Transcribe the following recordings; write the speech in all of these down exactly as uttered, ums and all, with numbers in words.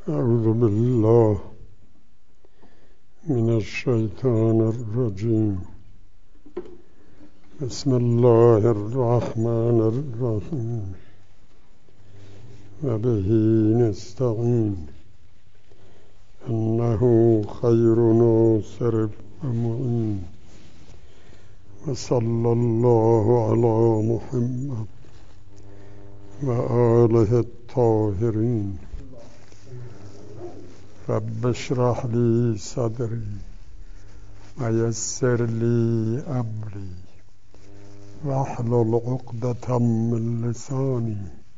اعوذ بالله من الشیطان الرجیم. بسم الله الرحمن الرحیم و به نستعین انه خیر ناصر و معین و صلی الله علی محمد و آله الطاهرین. رب اشرح لی صدری و یسر لی امری واحلل عقدة من لسانی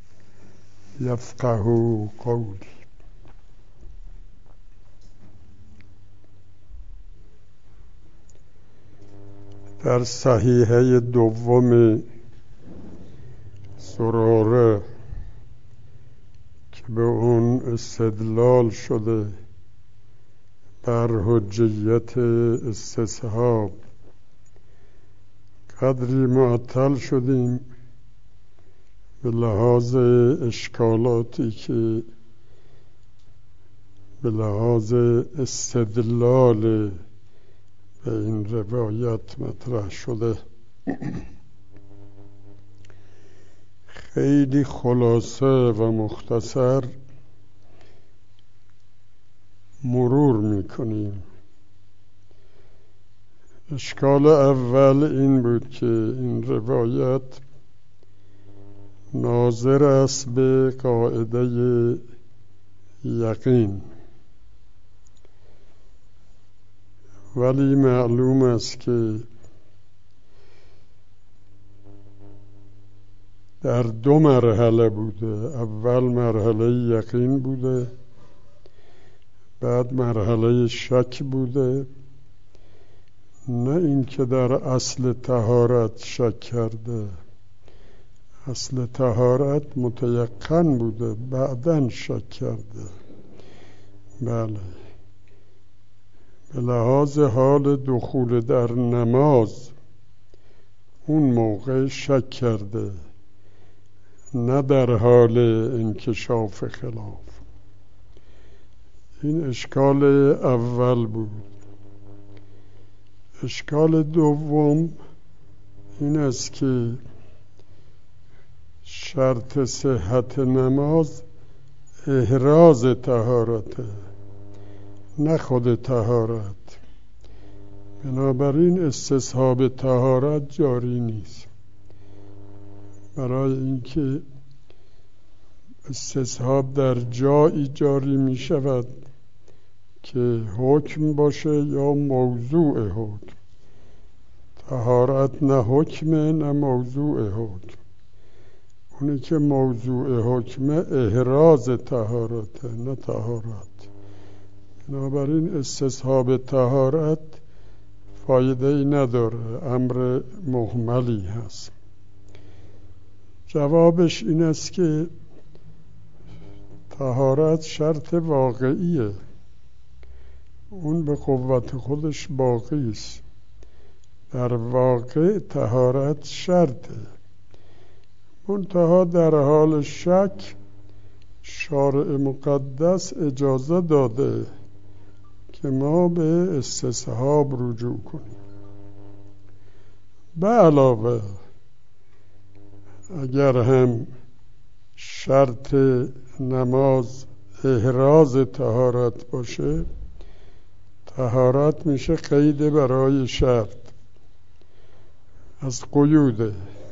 یفقهوا قولی. در صحیحه دوم زراره که به اون استدلال شده بر حجیت استصحاب قدری معطل شدیم به لحاظ اشکالاتی که به لحاظ استدلال به این روایت مطرح شده. خیلی خلاصه و مختصر مرور میکنیم. اشکال اول این بود که این روایت ناظر است به قاعده یقین، ولی معلوم است که در دو مرحله بوده. اول مرحله یقین بوده، بعد مرحله شک بوده. نه این که در اصل طهارت شک کرده، اصل طهارت متیقن بوده، بعداً شک کرده. بله، به لحاظ حال دخول در نماز اون موقع شک کرده، نه در حال انکشاف خلاف. این اشکال اول بود. اشکال دوم این است که شرط صحت نماز احراز طهارته، نه خود طهارت. بنابراین استصحاب طهارت جاری نیست. برای اینکه استصحاب در جایی جاری می شود که حکم باشه یا موضوع حکم. طهارت نه حکم نه موضوع حکم. اونی که موضوع حکم احراز طهارت نه طهارت. بنابراین استصحاب طهارت فایده ای نداره، امر مهملی هست. جوابش این است که طهارت شرط واقعیه، اون به قوت خودش باقی است. در واقع طهارت شرطه، منتها در حال شک شارع مقدس اجازه داده که ما به استصحاب رجوع کنیم. به علاوه اگر هم شرط نماز احراز طهارت باشه، طهارت میشه قید برای شرط از قیوده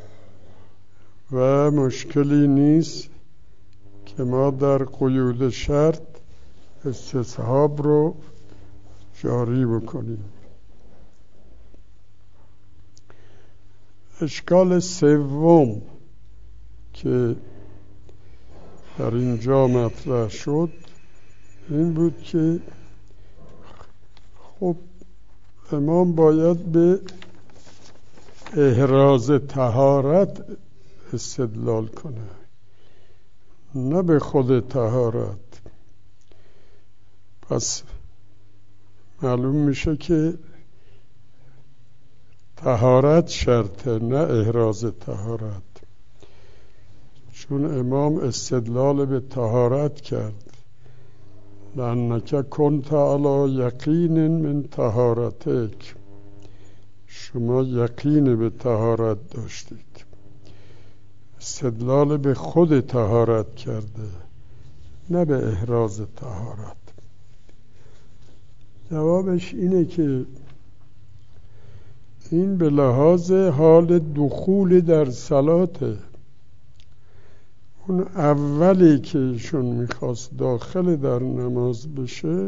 و مشکلی نیست که ما در قیود شرط استصحاب رو جاری بکنیم. اشکال سوم که در اینجا مطرح شد این بود که خب امام باید به احراز طهارت استدلال کنه، نه به خود طهارت. پس معلوم میشه که طهارت شرطه، نه احراز طهارت. چون امام استدلال به طهارت کرد لأنک کنت علی یقین من طهارتک، شما یقین به طهارت داشتید. استدلال به خود طهارت کرده، نه به احراز طهارت. جوابش اینه که این به لحاظ حال دخول در صلاته. اون اولی که ایشون میخواست داخل در نماز بشه،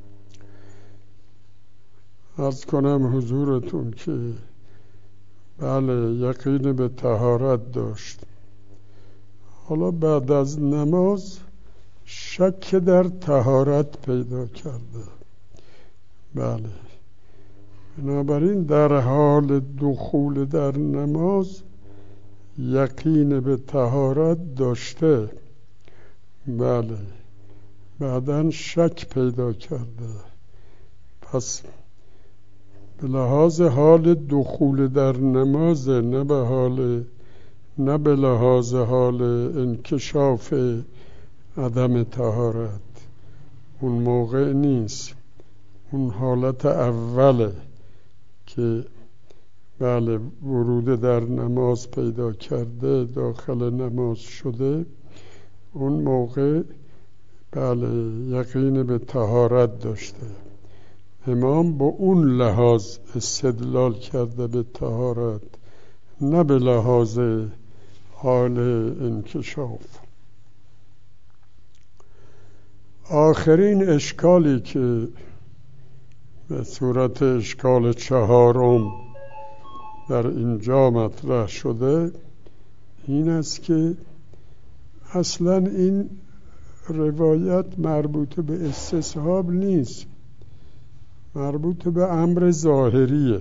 عرض کنم حضورتون که بله یقین به طهارت داشت، حالا بعد از نماز شک در طهارت پیدا کرده. بله، بنابراین در حال دخول در نماز یقین به طهارت داشته، بله، بعداً شک پیدا کرده. پس به لحاظ حال دخول در نماز، نه به حال نه به لحاظ حال انکشاف عدم طهارت، اون موقع نیست. اون حالت اوله که بله ورود در نماز پیدا کرده، داخل نماز شده، اون موقع بله یقین به طهارت داشته. امام با اون لحاظ استدلال کرده به طهارت، نه به لحاظ حال انکشاف. آخرین اشکالی که به صورت اشکال چهارم در اینجا مطرح شده این است که اصلا این روایت مربوط به استصحاب نیست، مربوط به امر ظاهریه.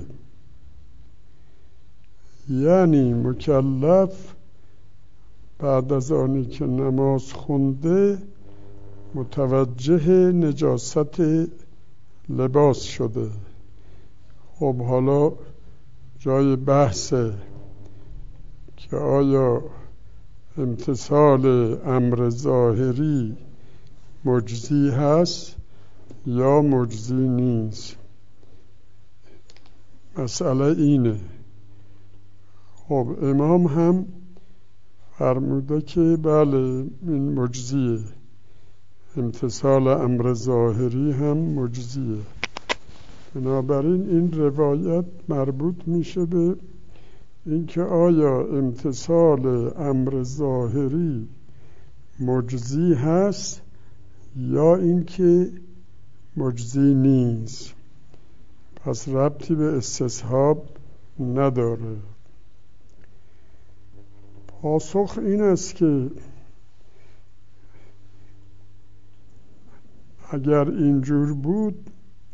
یعنی مکلف بعد از آنی که نماز خونده متوجه نجاست لباس شده. خب حالا جای بحثه که آیا امتثال امر ظاهری مجزی هست یا مجزی نیست. مسئله اینه. خب امام هم فرموده که بله این مجزیه، امتثال امر ظاهری هم مجزیه. بنابراین این روایت مربوط میشه به اینکه آیا امتثال امر ظاهری مجزی هست یا اینکه مجزی نیست. پس ربطی به استصحاب نداره. پاسخ این است که اگر اینجور بود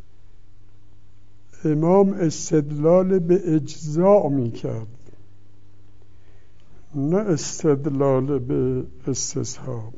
امام استدلال به اجزاء میکرد، نه استدلال به استصحاب.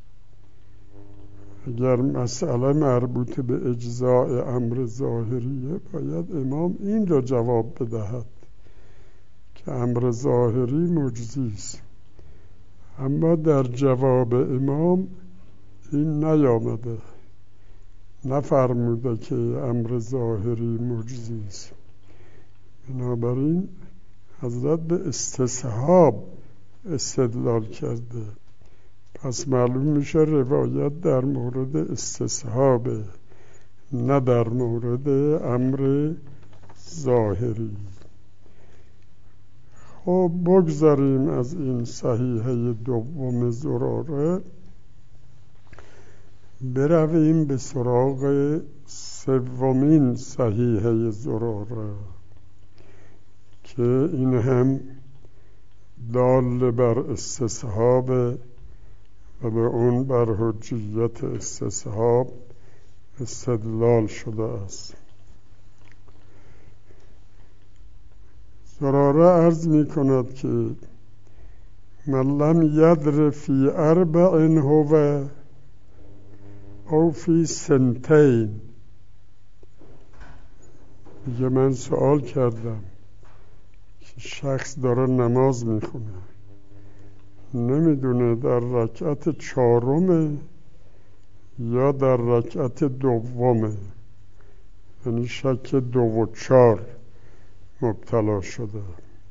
اگر مسئله مربوط به اجزاء امر ظاهریه باید امام این را جواب بدهد که امر ظاهری مجزی است. اما در جواب امام این نیامده، نفرموده که امر ظاهری مجزی است. بنابراین حضرت به استصحاب استدلال کرده. پس معلوم میشه روایت در مورد استصحاب، نه در مورد امر ظاهری. خب بگذاریم از این صحیحه دوم زراره، برویم به سراغ سومین صحیحه زراره که این هم دال بر استصحاب و به اون بر حجیت استصحاب استدلال شده است. زراره عرض می کند که من لم یدر فی اربع هو او فی سنتین. دیگه من سوال کردم که شخص داره نماز میخونه، نمیدونه در رکعت چهارم یا در رکعت دومه، یعنی شک دو و چار مبتلا شده.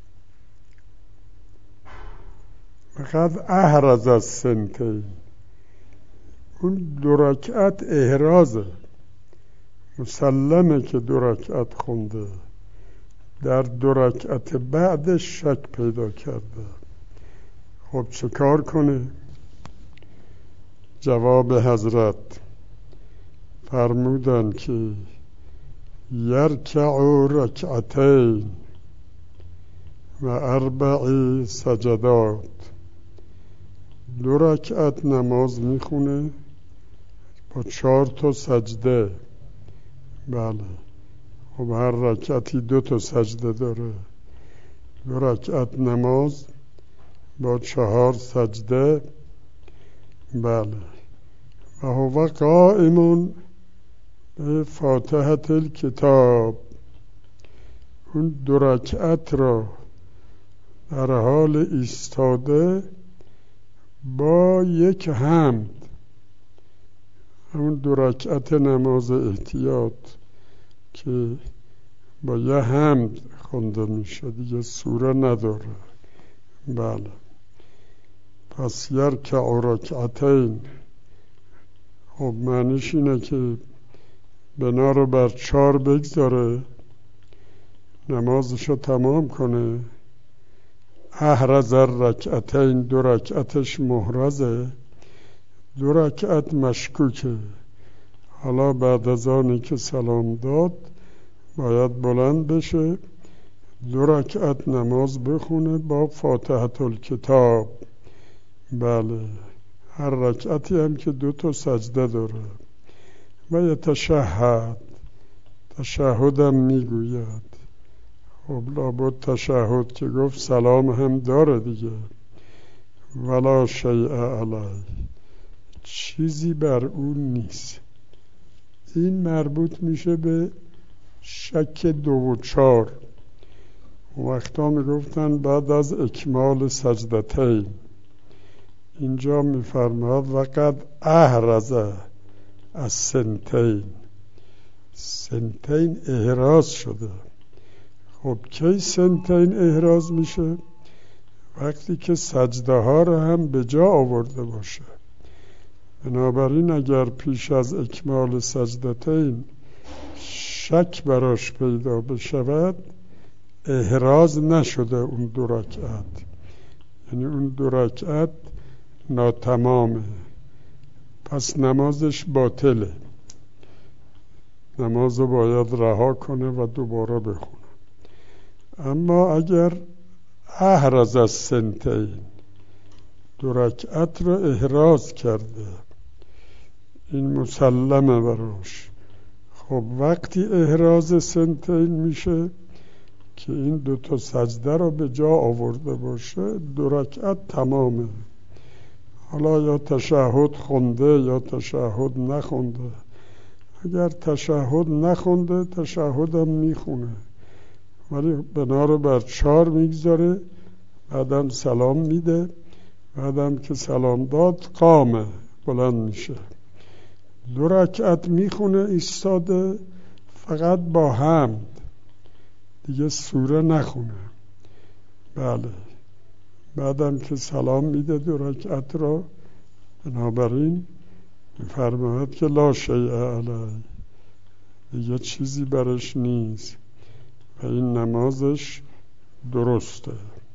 فقط احرز از سنتین، اون دو رکعت احرازه، مسلمه که دو رکعت خونده، در دو رکعت بعدش شک پیدا کرده. خب چه کار کنه؟ جواب حضرت فرمودن که یرکع رکعتین و اربع سجدات، دو رکعت نماز میخونه با چهار تا سجده. بله، خب هر رکعتی دو تا سجده داره، دو رکعت نماز با چهار سجده. بله، و هو قائم به فاتحه الکتاب، اون دو رکعت را در حال ایستاده با یک حمد، همون دو رکعت نماز احتیاط که با یه حمد خونده میشه، دیگه سوره نداره. بله، پس یرکع رکعتین، خب معنیش اینه که بنا رو بر چار بگذاره، نمازشو تمام کنه. احرز رکعتین، دو رکعتش محرزه، دو رکعت مشکوکه. حالا بعد از آنی که سلام داد باید بلند بشه، دو رکعت نماز بخونه با فاتحه الکتاب. بله، هر رکعتی هم که دو تا سجده داره. و یتشهد، تشهد هم میگوید. خب لابد تشهد که گفت سلام هم داره دیگه. ولا شیء علیه، چیزی بر اون نیست. این مربوط میشه به شک دو و چار. وقتا میگفتن بعد از اکمال سجدتین، اینجا میفرماد وقد احرز از سنتین، سنتین احراز شده. خب کی سنتین احراز میشه؟ وقتی که سجده ها رو هم به جا آورده باشه. بنابراین اگر پیش از اکمال سجدتین شک براش پیدا بشود، احراز نشده اون دو رکعت، یعنی اون دو رکعت ناتمامه، پس نمازش باطله، نمازو باید رها کنه و دوباره بخونه. اما اگر احرز از سنتین، دو رکعت رو احراز کرده، این مسلمه براش. خب وقتی احراز سنتین میشه که این دو تا سجده رو به جا آورده باشه، دو رکعت تمامه. حالا یا تشهد خونده یا تشهد نخونده. اگر تشهد نخونده تشهد هم میخونه، ولی بنا رو بر چار میگذاره، بعدم سلام میده، بعدم که سلام داد قامه، بلند میشه، دو رکعت میخونه ایستاده، فقط با حمد، دیگه سوره نخونه. بله، بعدم که سلام میده دو رکعت را، بنابراین فرماید که لا شیء علیه، دیگه چیزی برش نیست و این نمازش درسته.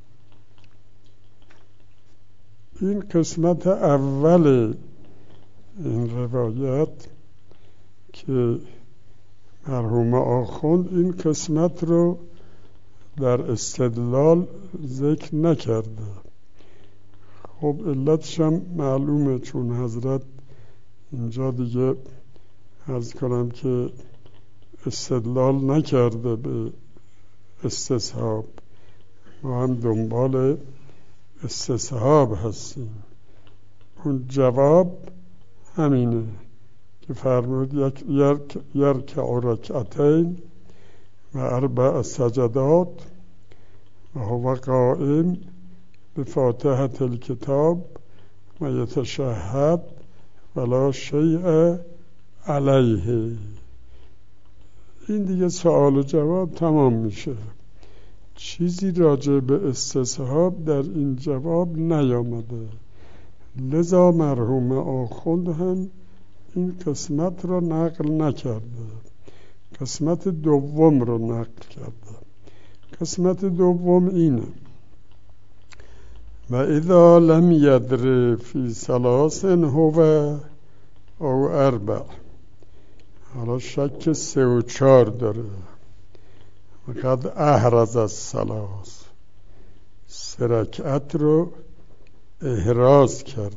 این قسمت اول این روایت که مرحوم آخوند این قسمت رو در استدلال ذکر نکرده. خب علتش هم معلومه، چون حضرت اینجا دیگه عرض کنم که استدلال نکرده به استصحاب، ما هم دنبال استصحاب هستیم. اون جواب همینه که فرمود یک یرکع رکعتین و اربع سجدات و هو قائم به فاتحه الکتاب و یتشهد ولا شیء علیه. این دیگه سوال و جواب تمام میشه. چیزی راجع به استصحاب در این جواب نیامده. لذا مرحوم آخوند هم این قسمت را نقل نکرده، قسمت دوم را نقل کرده. قسمت دوم اینه: و اذا لم یدر فی ثلاث هو او اربع. حالا شک سه و چار داره. قد احرز الثلاث، سه رکعت رو احراز کرده.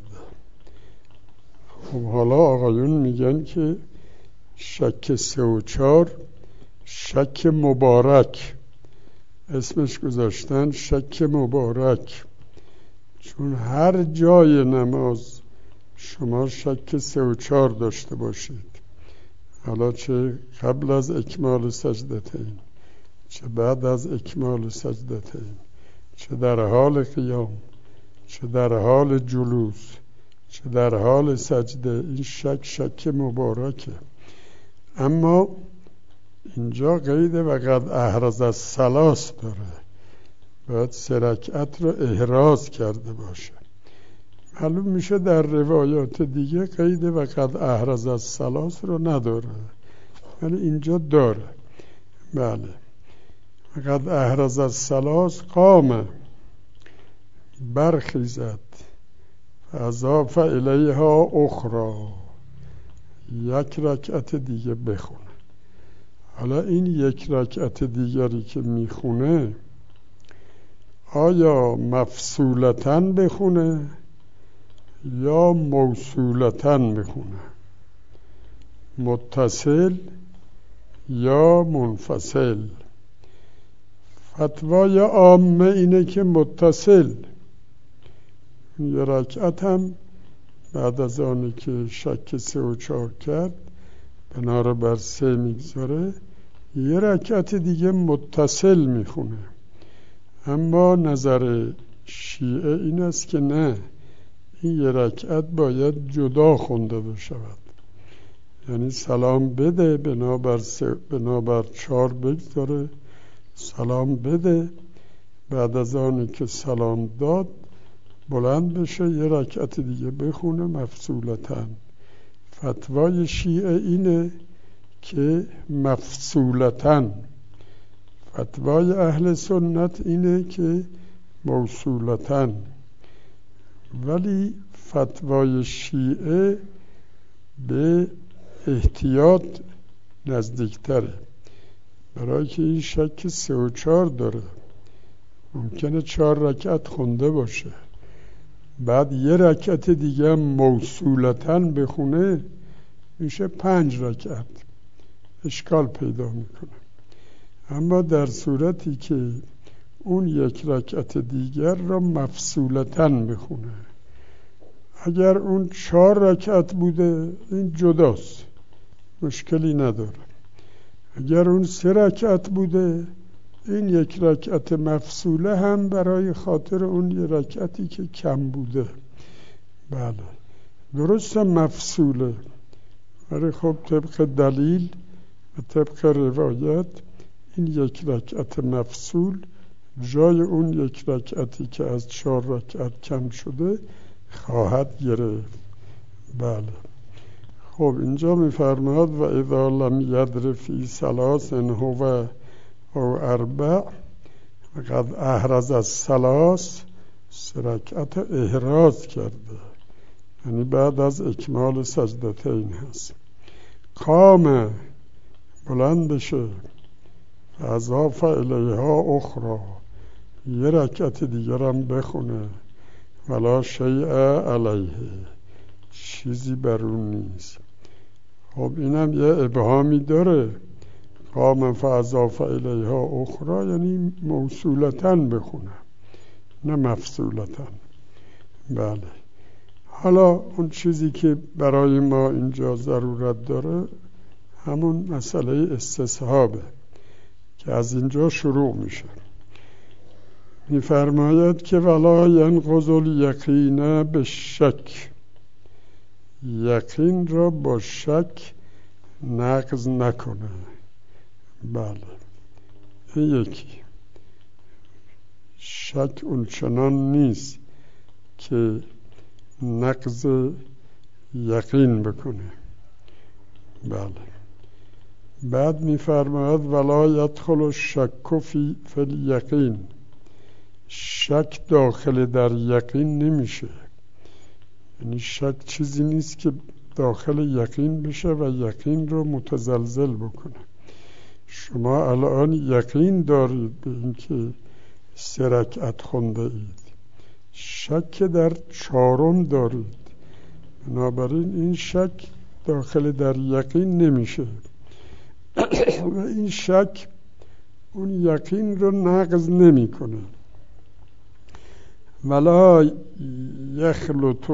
خب حالا آقایون میگن که شک سه و چار شک مبارک، اسمش گذاشتن شک مبارک، چون هر جای نماز شما شک سه و چار داشته باشید، حالا چه قبل از اکمال سجدتین، چه بعد از اکمال سجدتین، چه در حال قیام، چه در حال جلوس، چه در حال سجده، این شک شک مبارکه. اما اینجا قید وقد احرز الثلاث داره، باید سه رکعت رو احراز کرده باشه. معلوم میشه در روایات دیگه قید وقد احرز الثلاث رو نداره، ولی اینجا داره. بله، وقد احرز الثلاث قام، برخیزد، اضاف الیها اخرى، یک رکعت دیگه بخونه. حالا این یک رکعت دیگری که میخونه آیا مفصولتن بخونه یا موصولتن بخونه، متصل یا منفصل؟ فتوای عامه اینه که متصل. یه رکعت هم بعد از آنی که شک سه و چار کرد بنا رو بر سه میگذاره، یه رکعت دیگه متصل میخونه. اما نظر شیعه این است که نه، این یه رکعت باید جدا خونده بشود، یعنی سلام بده، بنابر سه بنابر چار بگذاره، سلام بده، بعد از آنی که سلام داد بلند بشه یه رکعت دیگه بخونه مفصولتن. فتوای شیعه اینه که مفصولتن، فتوای اهل سنت اینه که موصولتن. ولی فتوای شیعه به احتیاط نزدیکتره، برای که این شک سه و چار داره. ممکنه چهار رکعت خونده باشه، بعد یه رکعت دیگه موصولتن بخونه، میشه پنج رکعت، اشکال پیدا میکنه. اما در صورتی که اون یک رکعت دیگر را مفصولتن بخونه، اگر اون چهار رکعت بوده این جداست، مشکلی نداره. اگر اون سه رکعت بوده این یک رکعت مفصوله هم برای خاطر اون یک رکعتی که کم بوده. بله درست مفصوله، ولی خب طبق دلیل و طبق روایت این یک رکعت مفصول جای اون یک رکعتی که از چهار رکعت کم شده خواهد گرفت. بله خب اینجا میفرماد و اذا لم یدر فی ثلاث هو او اربع وقد احرز الثلاث، سه رکعت احراز کرده، یعنی بعد از اکمال سجدتین هست. قام، بلند بشه، اضاف الیها اخرى، یه رکعت دیگرم بخونه، ولا شیء علیه، چیزی بر اون نیست. خب اینم یه ابهامی داره، قام فاضاف الیها اخرى یعنی موصولتن بخونه نه مفصولتن. بله حالا اون چیزی که برای ما اینجا ضرورت داره همون مسئله استصحابه که از اینجا شروع میشه. میفرماید که ولا ینقض الیقین بالشک، یقین را با شک نقض نکنه. بله، این یکی. شک اونچنان نیست که نقض یقین بکنه. بله. بعد می‌فرماید ولا یدخل الشک فی الیقین. شک داخل در یقین نمیشه. یعنی شک چیزی نیست که داخل یقین بشه و یقین رو متزلزل بکنه. شما الان یقین دارید به اینکه سه رکعت خونده اید، شک در چهارم دارید، بنابراین این شک داخل در یقین نمیشه و این شک اون یقین رو نقض نمیکنه. ولا یخلط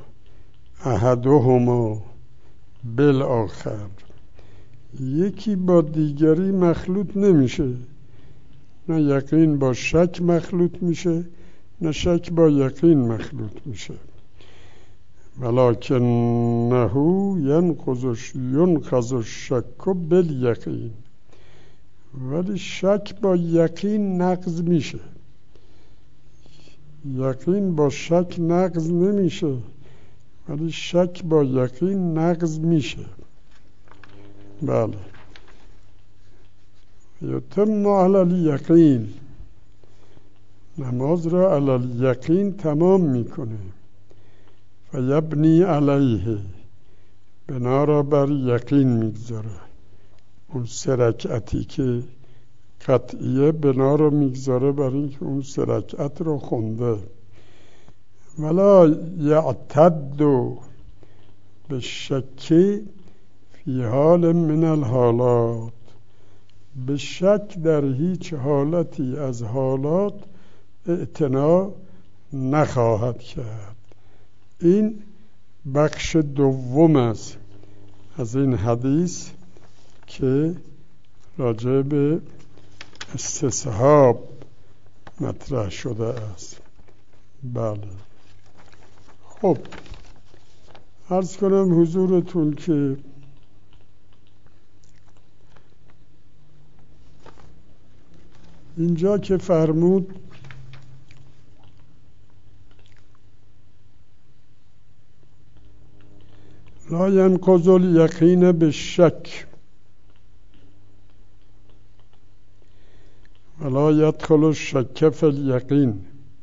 احدهما بالآخر. یکی با دیگری مخلوط نمیشه. نه یقین با شک مخلوط میشه، نه شک با یقین مخلوط میشه. ولکنه ینقض ینقض الشک بالیقین. ولی شک با یقین نقض میشه. یقین با شک نقض نمیشه، ولی شک با یقین نقض میشه. بله. یتم علی الیقین. نماز را علی الیقین تمام میکنه. و یبنی علیه. بنا را بر یقین میگذاره. اون سه رکعتی که قطعیه بنا رو میگذاره برای اینکه اون سه رکعت رو خونده. ولا یعتد به شکی فی حال من الحالات. به شک در هیچ حالتی از حالات اعتنا نخواهد کرد. این بخش دوم است از این حدیث که راجع به استصحاب مطرح شده است. بله. خب عرض کنم حضورتون که اینجا که فرمود لا ینقض الیقین بالشک ولا یدخل الشک فی الیقین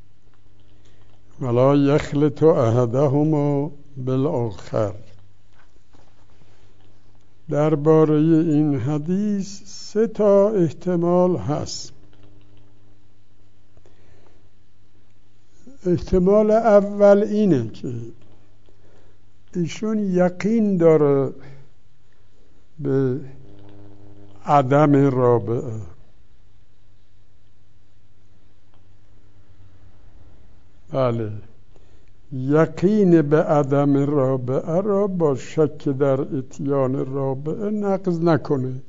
ولا یخلط احدهما بالآخر. درباره این حدیث سه تا احتمال هست. احتمال اول اینه که ایشون یقین داره به عدم رابعه. بله، یقین به عدم رابعه را با شک در اتیان رابعه نقض نکنه.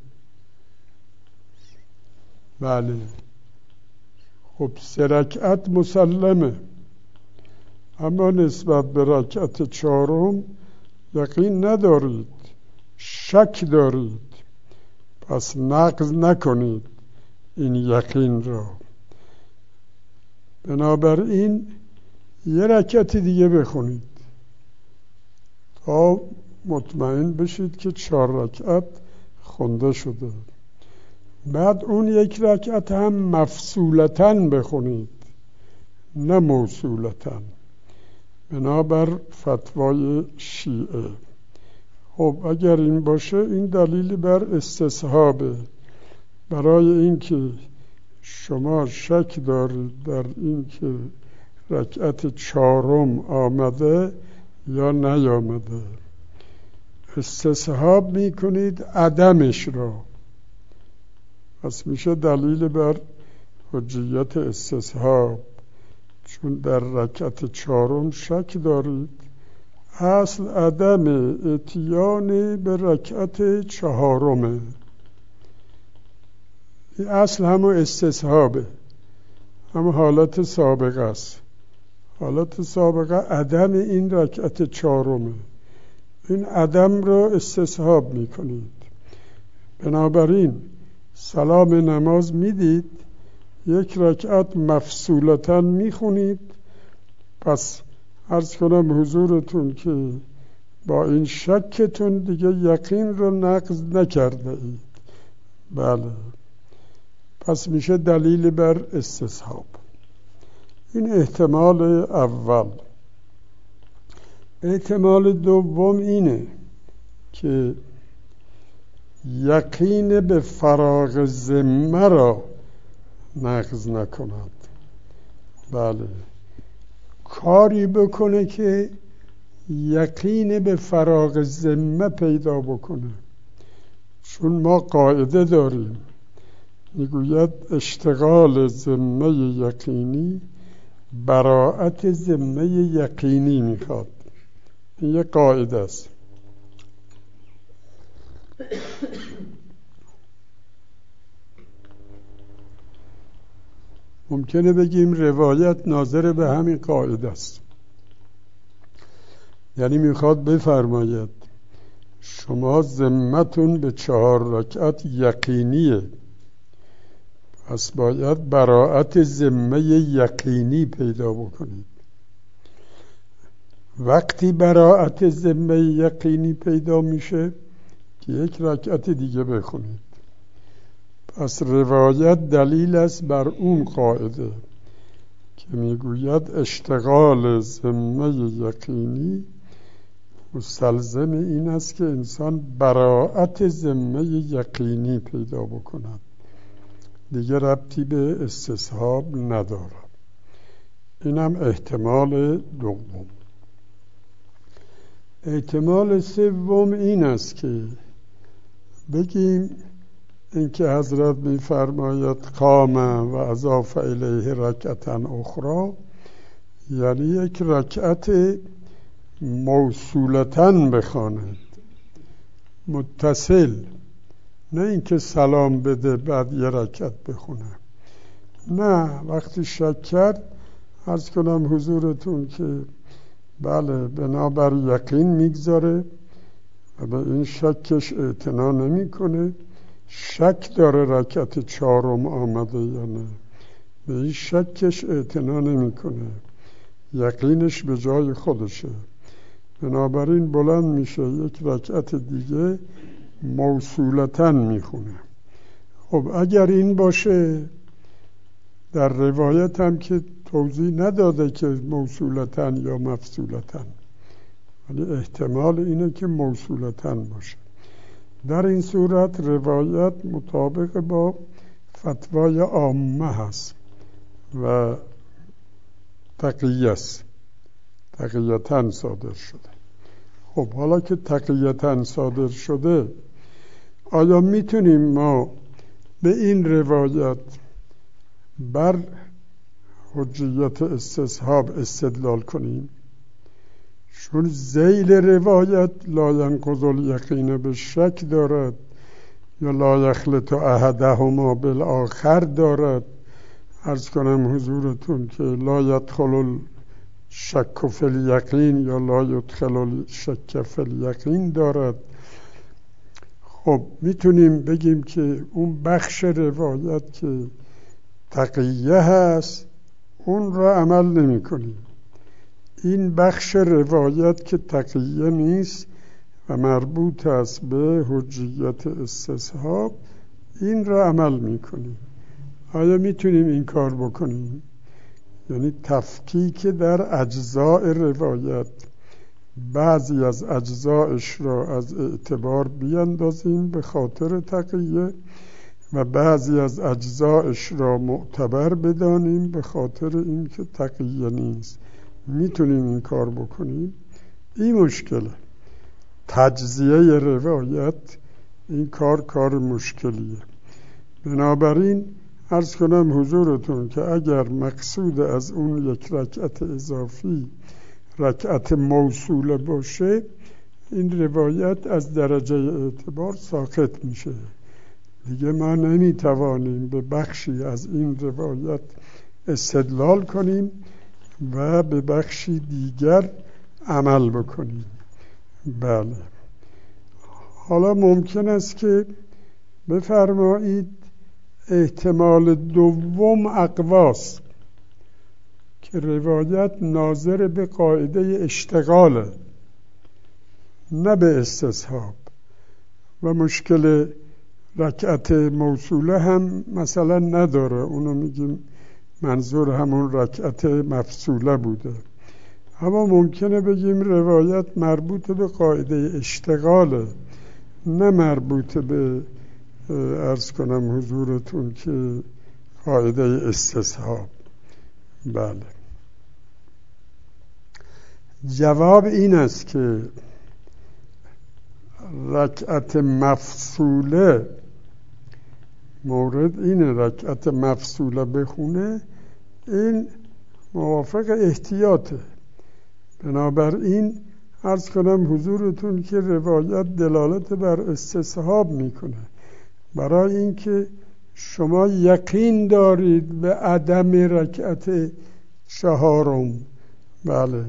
بله. خب سه رکعت مسلمه، اما نسبت به رکعت چهارم یقین ندارید، شک دارید، پس نقض نکنید این یقین را. بنابراین یه رکعت دیگه بخونید تا مطمئن بشید که چهار رکعت خونده شده. بعد اون یک رکعت هم مفصولتاً بخونید، نه موصولتاً، بنابر فتوای شیعه. خب اگر این باشه این دلیل بر استصحابه، برای اینکه شما شک دارید در اینکه رکعت چهارم آمده یا نیامده، استصحاب میکنید عدمش را، پس میشه دلیل بر حجیت استصحاب. چون در رکعت چهارم شک دارید، اصل عدم اتیان به رکعت چهارمه، این اصل همون استصحابه، همون حالت سابقه است. حالت سابقه عدم این رکعت چهارمه. این عدم رو استصحاب میکنید. بنابراین سلام نماز میدید، یک رکعت مفصولتاً میخونید. پس عرض کنم حضورتون که با این شکتون دیگه یقین رو نقض نکرده اید. بله، پس میشه دلیل بر استصحاب. این احتمال اول. احتمال دوم اینه که یقین به فراغ ذمه را نقض نکند. بله، کاری بکنه که یقین به فراغ ذمه پیدا بکنه. چون ما قاعده داریم میگوید اشتغال ذمه یقینی براءت ذمه یقینی میخواد. این یک قاعده است. ممکنه بگیم روایت ناظر به همین قاعده است، یعنی میخواد بفرماید شما ذمتون به چهار رکعت یقینیه، پس باید براءت ذمه یقینی پیدا بکنید. وقتی براءت ذمه یقینی پیدا میشه که یک رکعت دیگه بخونید. پس روایت دلیل است بر اون قاعده که میگوید اشتغال ذمه یقینی مستلزم این است که انسان براءت ذمه یقینی پیدا بکند، دیگه ربطی به استصحاب ندارد. اینم احتمال دوم. احتمال سوم این است که بگیم اینکه حضرت می‌فرماید قام و اضاف الیه رکعتا اخرى، یعنی یک رکعت موصولتاً بخواند، متصل، نه اینکه سلام بده بعد یه رکعت بخونه. نه، وقتی شک کرد عرض کنم حضورتون که بله بنابر یقین میگذاره و به این شکش اعتنا نمی کنه. شک داره رکعت چهارم آمده یا نه، به این شکش اعتنا نمی کنه، یقینش به جای خودشه. بنابراین بلند میشه یک رکعت دیگه موصولتاً میخونه. خب اگر این باشه، در روایت هم که توضیح نداده که موصولتاً یا مفصولتاً، ولی احتمال اینه که موصولتاً باشه. در این صورت روایت مطابق با فتوای عامه هست و تقیه است، تقییتاً صادر شده. خب حالا که تقییتاً صادر شده، آیا میتونیم ما به این روایت بر حجیت استصحاب استدلال کنیم؟ چون ذیل روایت لا ینقض الیقین به شک دارد یا لا یخلط احدهما بالآخر دارد. عرض کنم حضورتون که لا یدخل الشک فی الیقین یا لا یدخل الشک فی الیقین دارد. خب میتونیم بگیم که اون بخش روایت که تقیه هست اون را عمل نمی کنیم. این بخش روایت که تقیه نیست و مربوط است به حجیت استصحاب، این را عمل می کنیم. آیا میتونیم این کار بکنیم؟ یعنی تفکیک در اجزاء روایت، بعضی از اجزایش را از اعتبار بیندازیم به خاطر تقیه و بعضی از اجزایش را معتبر بدانیم به خاطر اینکه تقیه نیست. میتونیم این کار بکنیم؟ این مشکله. تجزیه روایت این کار کار مشکلیه. بنابراین عرض کنم حضورتون که اگر مقصود از اون یک رکعت اضافی رکعت موصوله باشه، این روایت از درجه اعتبار ساقط میشه. دیگه ما نمیتوانیم به بخشی از این روایت استدلال کنیم و به بخشی دیگر عمل بکنیم. بله. حالا ممکن است که بفرمایید احتمال دوم اقواست که روایت ناظر به قاعده اشتغاله، نه به استصحاب، و مشکل رکعت موصوله هم مثلا نداره، اونو میگیم منظور همون رکعت مفصوله بوده. اما ممکنه بگیم روایت مربوط به قاعده اشتغاله، نه مربوط به عرض کنم حضورتون که قاعده استصحاب. بله. جواب این است که رکعت مفصوله، مورد این رکعت مفصوله بخونه، این موافق احتیاطه. بنابراین عرض کنم حضورتون که روایت دلالت بر استصحاب میکنه، برای اینکه شما یقین دارید به عدم رکعت چهارم. بله،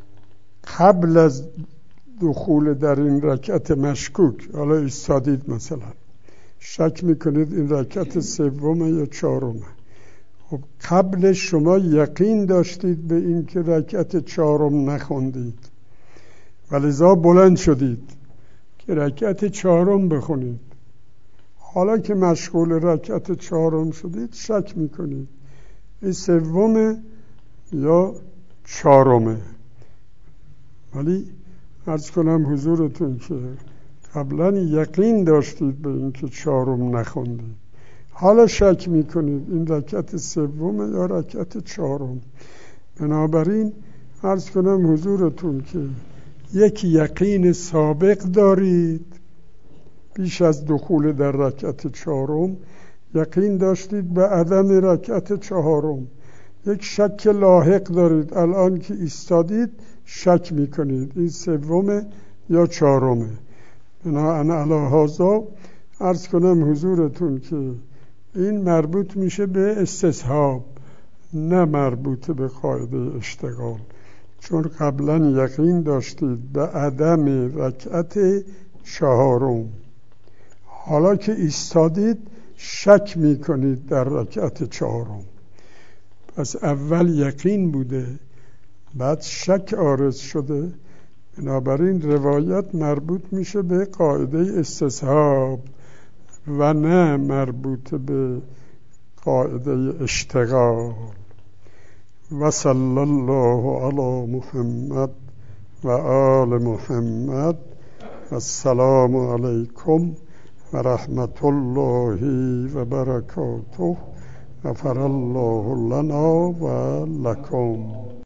قبل از دخول در این رکعت مشکوک، حالا ایستادید مثلا شک میکنید این رکعت سومه یا چهارمه، خب قبل شما یقین داشتید به این که رکعت چهارم نخوندید، ولذا بلند شدید که رکعت چهارم بخونید. حالا که مشغول رکعت چهارم شدید شک میکنید این سومه یا چهارمه، ولی عرض کنم حضورتون که قبلا یقین داشتید به این که چهارم نخوندید، حالا شک میکنید این رکعت سومه یا رکعت چهارم. بنابراین عرض کنم حضورتون که یک یقین سابق دارید، بیش از دخول در رکعت چهارم یقین داشتید به عدم رکعت چهارم، یک شک لاحق دارید، الان که ایستادید شک میکنید این سومه یا چهارمه. بنابراین علی هذا عرض کنم حضورتون که این مربوط میشه به استصحاب، نه مربوط به قاعده اشتغال، چون قبلا یقین داشتید به عدم رکعت چهارم، حالا که ایستادید شک میکنید در رکعت چهارم. پس اول یقین بوده، بعد شک عارض شده، بنابراین روایت مربوط میشه به قاعده استصحاب و نه مربوط به قاعده اشتغال. و صلی الله علی محمد و آل محمد و السلام علیکم و رحمت الله و برکاته. غفر الله لنا و لکم.